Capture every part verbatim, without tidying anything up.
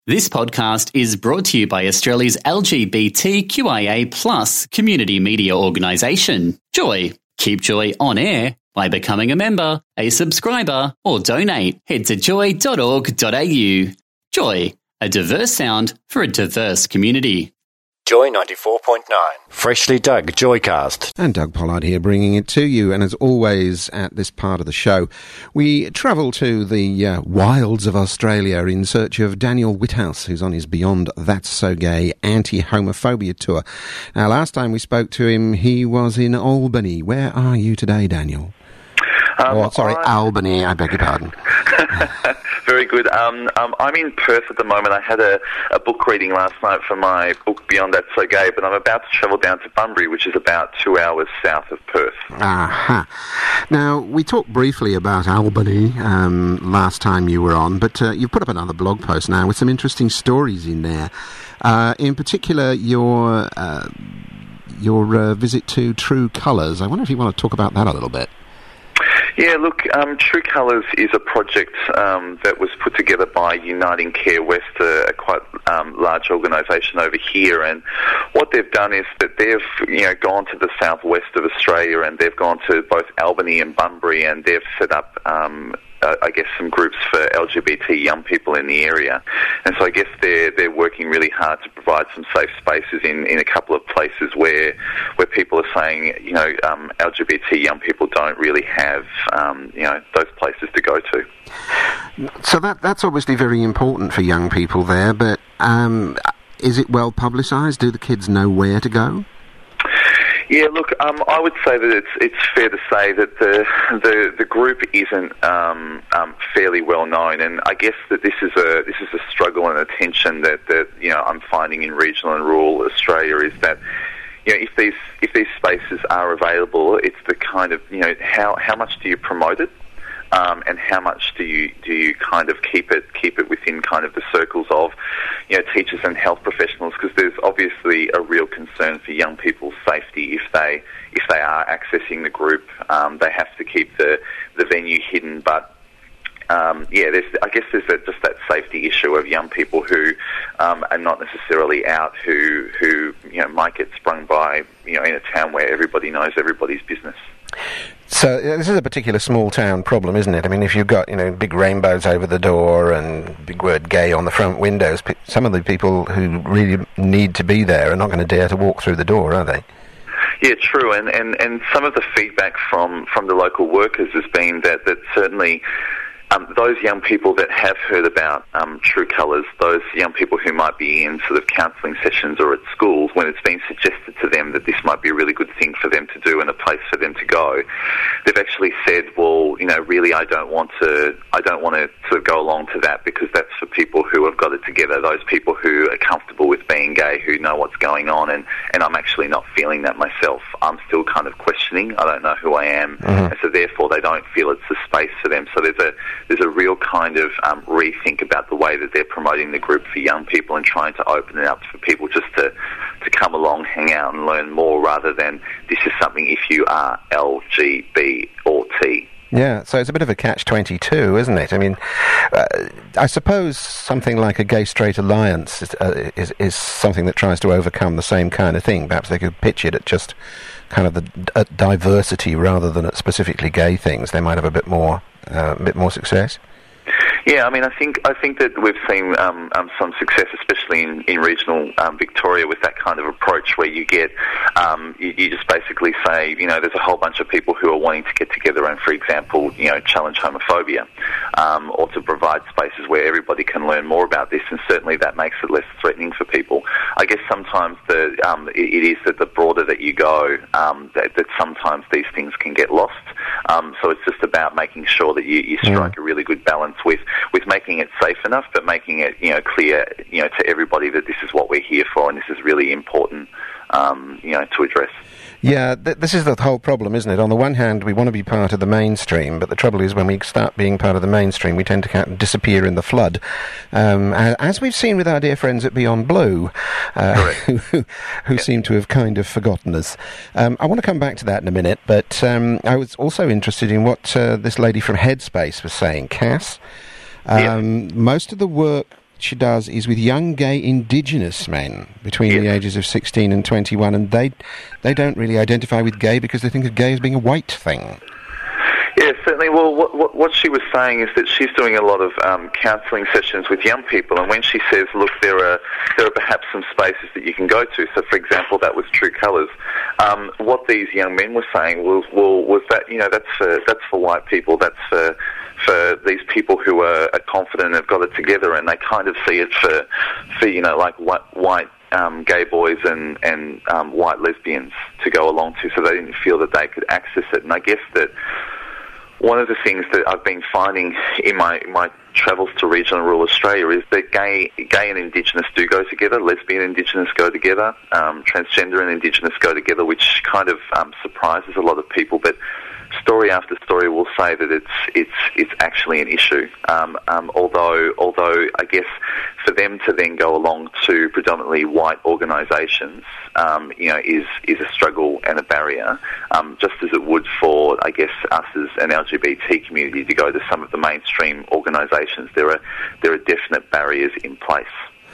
This podcast is brought to you by Australia's L G B T Q I A plus community media organisation, Joy. Keep Joy on air by becoming a member, a subscriber, or donate. Head to joy dot org dot a u. Joy, a diverse sound for a diverse community. Joy ninety-four point nine. Freshly dug Joycast. And Doug Pollard here bringing it to you. And as always at this part of the show, we travel to the uh, wilds of Australia in search of Daniel Whithouse, who's on his Beyond That's So Gay anti-homophobia tour. Now, last time we spoke to him, he was in Albany. Where are you today, Daniel? Um, oh, sorry, I... Albany, I beg your pardon. Very good. Um, um, I'm in Perth at the moment. I had a, a book reading last night for my book Beyond That's So Gay, but I'm about to travel down to Bunbury, which is about two hours south of Perth. Aha. Uh-huh. Now, we talked briefly about Albany um, last time you were on, but uh, you've put up another blog post now with some interesting stories in there. Uh, in particular, your, uh, your uh, visit to True Colours. I wonder if you want to talk about that a little bit. Yeah, look, um, True Colours is a project um, that was put together by Uniting Care West, a, a quite um, large organisation over here, and what they've done is that they've you know gone to the southwest of Australia and they've gone to both Albany and Bunbury and they've set up um, Uh, I guess some groups for L G B T young people in the area, and so I guess they're they're working really hard to provide some safe spaces in, in a couple of places where where people are saying you know um, L G B T young people don't really have um, you know those places to go to. So that that's obviously very important for young people there, but um, is it well publicised? Do the kids know where to go? Yeah, look, um, I would say that it's it's fair to say that the the, the group isn't um, um, fairly well known, and I guess that this is a this is a struggle and a tension that, that you know I'm finding in regional and rural Australia is that you know if these if these spaces are available, it's the kind of you know how how much do you promote it? Um, and how much do you do you kind of keep it keep it within kind of the circles of you know teachers and health professionals, because there's obviously a real concern for young people's safety if they if they are accessing the group. Um, they have to keep the the venue hidden, but Um, yeah, there's, I guess there's a, just that safety issue of young people who um, are not necessarily out, who who you know might get sprung by you know in a town where everybody knows everybody's business. So uh, this is a particular small town problem, isn't it? I mean, if you've got you know big rainbows over the door and big word "gay" on the front windows, pe- some of the people who really need to be there are not going to dare to walk through the door, are they? Yeah, true, and, and, and some of the feedback from, from the local workers has been that, that certainly Um, those young people that have heard about um, True Colours, those young people who might be in sort of counselling sessions or at schools, when it's been suggested to them that this might be a really good thing for them to do and a place for them to go, they've actually said, well, you know, really I don't want to, I don't want to sort of go along to that because that's for people who have got it together, those people who are comfortable with being gay, who know what's going on, and, and I'm actually not feeling that myself. I'm still kind of questioning. I don't know who I am, mm-hmm. and so therefore they don't feel it's a space for them. So there's a There's a real kind of um, rethink about the way that they're promoting the group for young people and trying to open it up for people just to, to come along, hang out and learn more rather than this is something if you are L G B or T. Yeah, so it's a bit of a catch twenty-two, isn't it? I mean, uh, I suppose something like a gay-straight alliance is, uh, is, is something that tries to overcome the same kind of thing. Perhaps they could pitch it at just kind of the uh, diversity rather than at specifically gay things. They might have a bit more, uh, a bit more success. Yeah, I mean, I think I think that we've seen um, um, some success, especially in, in regional um, Victoria, with that kind of approach where you get, um, you, you just basically say, you know, there's a whole bunch of people who are wanting to get together and, for example, you know, challenge homophobia, um, or to provide spaces where everybody can learn more about this, and certainly that makes it less threatening for people. I guess sometimes the um, it, it is that the broader that you go, um, that, that sometimes these things can get lost. Um, so it's just about making sure that you, you strike a really good balance with with making it safe enough, but making it, you know, clear, you know, to everybody that this is what we're here for and this is really important, um, you know, to address. Yeah, th- this is the whole problem, isn't it? On the one hand, we want to be part of the mainstream, but the trouble is when we start being part of the mainstream, we tend to kind of disappear in the flood, um, as we've seen with our dear friends at Beyond Blue, uh, who, who yeah. seem to have kind of forgotten us. Um, I want to come back to that in a minute, but um, I was also interested in what uh, this lady from Headspace was saying, Cass. Um, yeah. Most of the work she does is with young gay Indigenous men between yes. the ages of sixteen and twenty-one, and they they don't really identify with gay because they think of gay as being a white thing. Yeah, certainly. Well, what, what, what she was saying is that she's doing a lot of um, counselling sessions with young people, and when she says, look, there are there are perhaps some spaces that you can go to, so for example, that was True Colours, um, what these young men were saying was, well, was that, you know, that's for, that's for white people, that's for, for these people who are, are confident and have got it together, and they kind of see it for, for you know, like white, white Um, gay boys and, and um, white lesbians to go along to, so they didn't feel that they could access it. And I guess that one of the things that I've been finding in my, my travels to regional and rural Australia is that gay gay and Indigenous do go together, lesbian and Indigenous go together, um, transgender and Indigenous go together, which kind of um, surprises a lot of people. But story after story will say that it's it's it's actually an issue. Um, um, although although I guess for them to then go along to predominantly white organisations, um, you know, is is a struggle and a barrier. Um, just as it would for I guess us as an L G B T community to go to some of the mainstream organisations, there are there are definite barriers in place.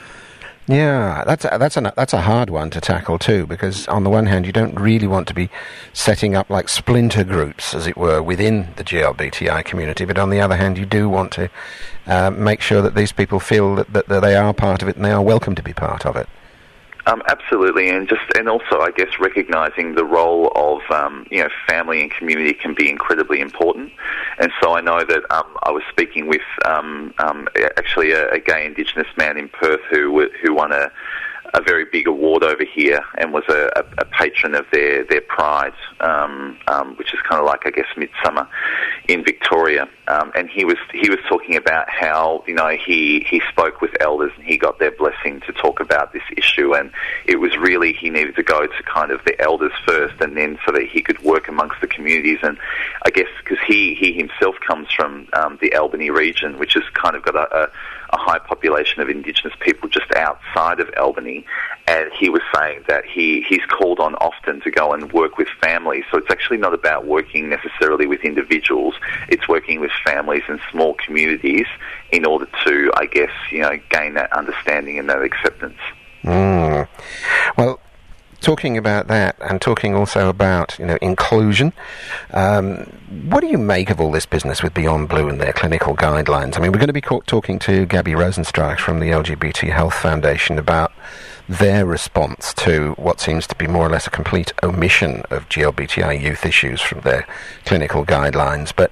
Yeah, that's a, that's a, that's a hard one to tackle too, because on the one hand you don't really want to be setting up like splinter groups, as it were, within the G L B T I community, but on the other hand you do want to uh, make sure that these people feel that, that, that they are part of it and they are welcome to be part of it. Um, absolutely, and just and also, I guess, recognising the role of um, you know family and community can be incredibly important. And so I know that um, I was speaking with um, um, actually a, a gay Indigenous man in Perth who who won a a very big award over here and was a, a, a patron of their their Pride, um, um, which is kind of like I guess Midsummer in Victoria. Um, and he was he was talking about how you know he he spoke with elders and he got their blessing to talk about this issue, and it was really he needed to go to kind of the elders first, and then so that he could work amongst the communities. And I guess because he he himself comes from um, the Albany region, which has kind of got a, a a high population of Indigenous people just outside of Albany, and he was saying that he, he's called on often to go and work with families. So it's actually not about working necessarily with individuals, it's working with families and small communities in order to, I guess, you know, gain that understanding and that acceptance. Mm. Well, talking about that and talking also about, you know, inclusion, um, what do you make of all this business with Beyond Blue and their clinical guidelines? I mean, we're going to be ca- talking to Gabby Rosenstreich from the L G B T Health Foundation about their response to what seems to be more or less a complete omission of G L B T I youth issues from their clinical guidelines. But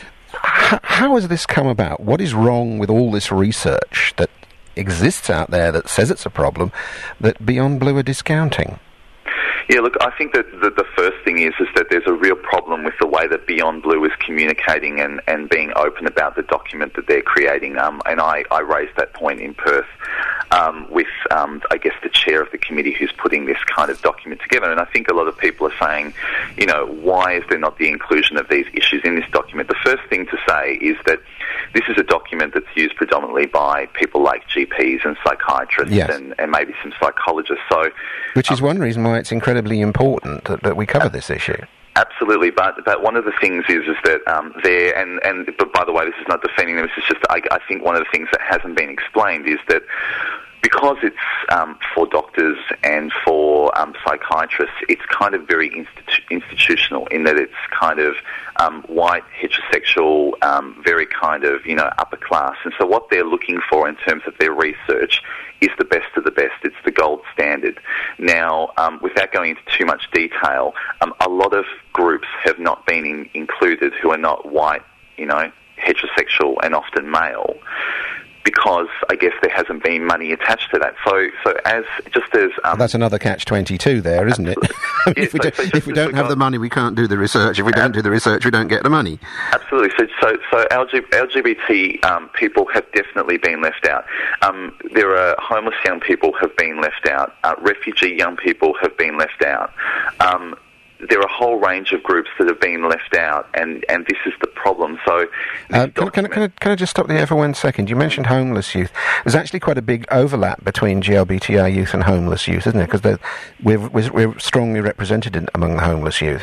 h- how has this come about? What is wrong with all this research that exists out there that says it's a problem that Beyond Blue are discounting? Yeah, look, I think that the, the first thing is is that there's a real problem with the way that Beyond Blue is communicating and, and being open about the document that they're creating. Um, and I, I raised that point in Perth um, with, um, I guess, the chair of the committee who's putting this kind of document together. And I think a lot of people are saying, you know, why is there not the inclusion of these issues in this document? The first thing to say is that this is a document that's used predominantly by people like G Ps and psychiatrists yes. and, and maybe some psychologists. So, Which is um, one reason why it's incredibly important that, that we cover this issue. Absolutely, but but one of the things is is that um, there and and but by the way, this is not defending them. This is just I, I think one of the things that hasn't been explained is that because it's um, for doctors and for um, psychiatrists, it's kind of very institu- institutional in that it's kind of um, white, heterosexual, um, very kind of, you know, upper class. And so what they're looking for in terms of their research is the best of the best. It's the gold standard. Now, um, without going into too much detail, um, a lot of groups have not been in- included who are not white, you know, heterosexual and often male, because I guess there hasn't been money attached to that. So, so as just as um, that's another catch twenty-two, there, isn't it? I mean, yeah, if we, so, do, so if we don't have the money, we can't do the research. If we don't do the research, we don't get the money. Absolutely. So, so, so L G B T um, people have definitely been left out. Um, there are homeless young people have been left out. Uh, refugee young people have been left out. Um, There are a whole range of groups that have been left out, and, and this is the problem. So, uh, can, can, can, I, can I just stop there for one second? You mentioned homeless youth. There's actually quite a big overlap between G L B T I youth and homeless youth, isn't there? Because we're, we're, we're strongly represented in, among the homeless youth.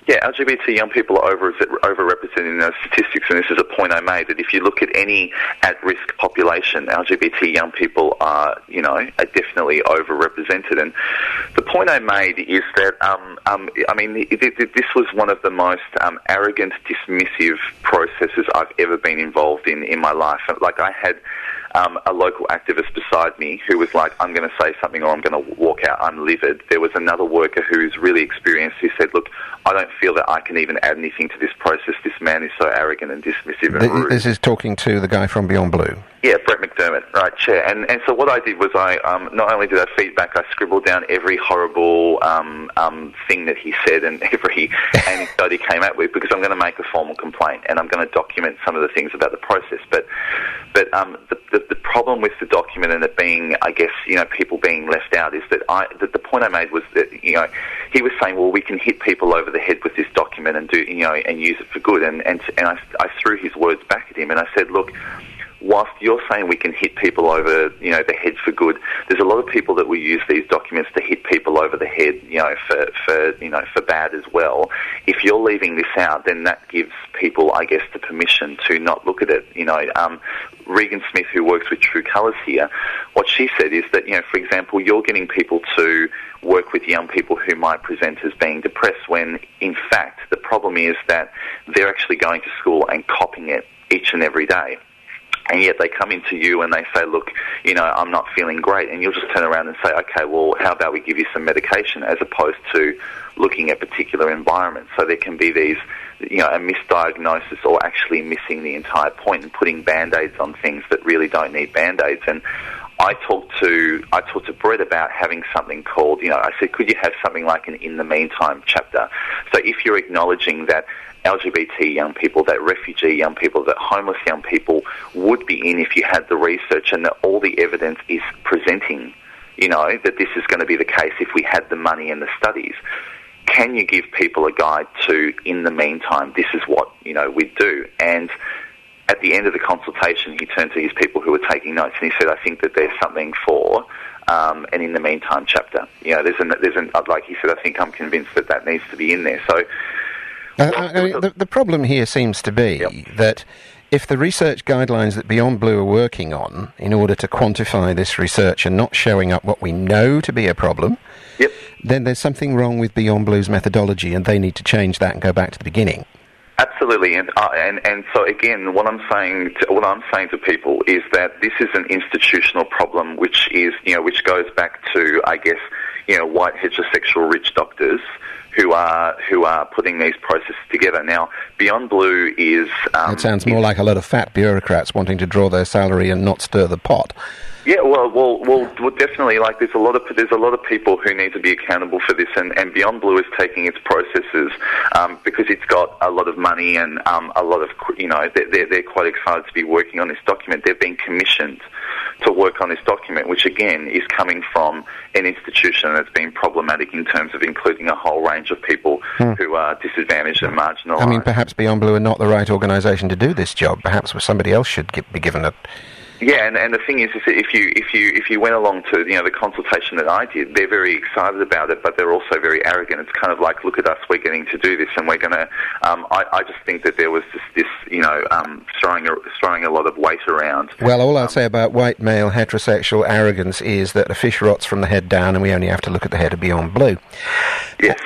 Yeah, L G B T young people are over, overrepresented in those statistics, and this is a point I made, that if you look at any at-risk population, L G B T young people are, you know, are definitely overrepresented. And the point I made is that, um, um, I mean, it, it, this was one of the most um, arrogant, dismissive processes I've ever been involved in in my life. Like, I had Um, a local activist beside me who was like, I'm going to say something or I'm going to walk out, I'm livid. There was another worker who's really experienced who said, look, I don't feel that I can even add anything to this process. This man is so arrogant and dismissive and the, rude. This is talking to the guy from Beyond Blue. Yeah, Brett McDermott, right, chair. And and so what I did was I um, not only did I feedback, I scribbled down every horrible um, um, thing that he said and every anecdote he came out with, because I'm going to make a formal complaint and I'm going to document some of the things about the process. But but um, the, the the problem with the document and it being, I guess, you know, people being left out is that I that the point I made was that, you know, he was saying, well, we can hit people over the head with this document and do, you know, and use it for good. And and and I, I threw his words back at him and I said, look, whilst you're saying we can hit people over, you know, the head for good, there's a lot of people that will use these documents to hit people over the head, you know, for, for you know, for bad as well. If you're leaving this out, then that gives people, I guess, the permission to not look at it. You know, um, Regan Smith, who works with True Colours here, what she said is that, you know, for example, you're getting people to work with young people who might present as being depressed when, in fact, the problem is that they're actually going to school and copying it each and every day. And yet they come into you and they say, look, you know, I'm not feeling great. And you'll just turn around and say, okay, well, how about we give you some medication, as opposed to looking at particular environments. So there can be these, you know, a misdiagnosis or actually missing the entire point and putting Band-Aids on things that really don't need Band-Aids. And I talked to I talked to Brett about having something called, you know, I said, could you have something like an In the Meantime chapter? So if you're acknowledging that L G B T young people, that refugee young people, that homeless young people would be in if you had the research and that all the evidence is presenting, you know, that this is going to be the case if we had the money and the studies. Can you give people a guide to, in the meantime, this is what, you know, we do? And at the end of the consultation, he turned to his people who were taking notes and he said, I think that there's something for um, an In the Meantime chapter. You know, there's an, there's an, like he said, I think I'm convinced that that needs to be in there. So, Uh, I mean, the, the problem here seems to be yep. that if the research guidelines that Beyond Blue are working on in order to quantify this research are not showing up what we know to be a problem, yep. then there's something wrong with Beyond Blue's methodology and they need to change that and go back to the beginning. Absolutely, and uh, and and so again, what I'm saying, to, what I'm saying to people is that this is an institutional problem, which is, you know, which goes back to, I guess, you know, white heterosexual rich doctors who are who are putting these processes together. Now, Beyond Blue is... Um, it sounds more like a lot of fat bureaucrats wanting to draw their salary and not stir the pot. Yeah, well, well, well, well, definitely. Like, there's a lot of there's a lot of people who need to be accountable for this, and, and Beyond Blue is taking its processes um, because it's got a lot of money and um, a lot of, you know, they're they're quite excited to be working on this document. They've been commissioned to work on this document, which again is coming from an institution that's been problematic in terms of including a whole range of people hmm. who are disadvantaged and marginalised. I mean, perhaps Beyond Blue are not the right organisation to do this job. Perhaps somebody else should get, be given it. Yeah, and, and the thing is, is that if you if you if you went along to, you know, the consultation that I did, they're very excited about it, but they're also very arrogant. It's kind of like, look at us, we're getting to do this, and we're going to. Um, I, I just think that there was just this, you know, um, throwing a, throwing a lot of weight around. Well, all I'll say about white male heterosexual arrogance is that a fish rots from the head down, and we only have to look at the head of Beyond Blue. Yes.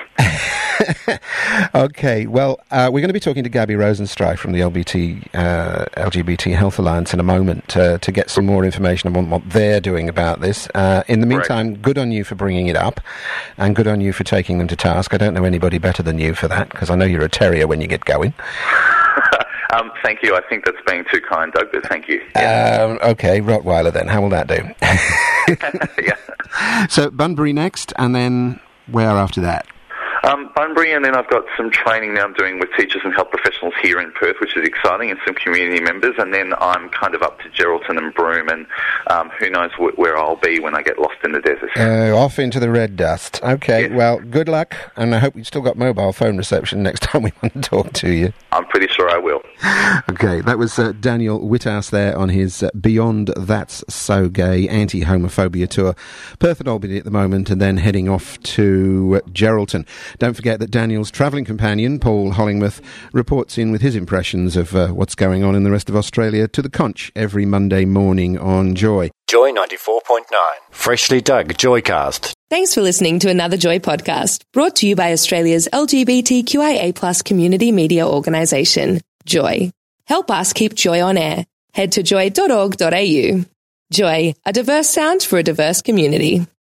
Okay, well, uh, we're going to be talking to Gabby Rosenstreich from the L B T, uh, L G B T Health Alliance in a moment uh, to get some more information on what they're doing about this. Uh, in the meantime, right. Good on you for bringing it up, and good on you for taking them to task. I don't know anybody better than you for that, because I know you're a terrier when you get going. um, thank you. I think that's being too kind, Doug, but thank you. Yeah. Um, okay, Rottweiler then. How will that do? Yeah. So, Bunbury next, and then where after that? Um, Bunbury, and then I've got some training now I'm doing with teachers and health professionals here in Perth, which is exciting, and some community members, and then I'm kind of up to Geraldton and Broome, and um, who knows wh- where I'll be when I get lost in the desert. Uh, off into the red dust. Okay, yes. Well, good luck, and I hope you've still got mobile phone reception next time we want to talk to you. I'm pretty sure I will. Okay, that was uh, Daniel Witthaus there on his uh, Beyond That's So Gay anti-homophobia tour. Perth and Albany at the moment, and then heading off to uh, Geraldton. Don't forget that Daniel's travelling companion, Paul Hollingworth, reports in with his impressions of uh, what's going on in the rest of Australia to the Conch every Monday morning on Joy. Joy ninety-four point nine. Freshly dug Joycast. Thanks for listening to another Joy podcast, brought to you by Australia's L G B T Q I A plus community media organisation, Joy. Help us keep Joy on air. Head to joy dot org dot a u. Joy, a diverse sound for a diverse community.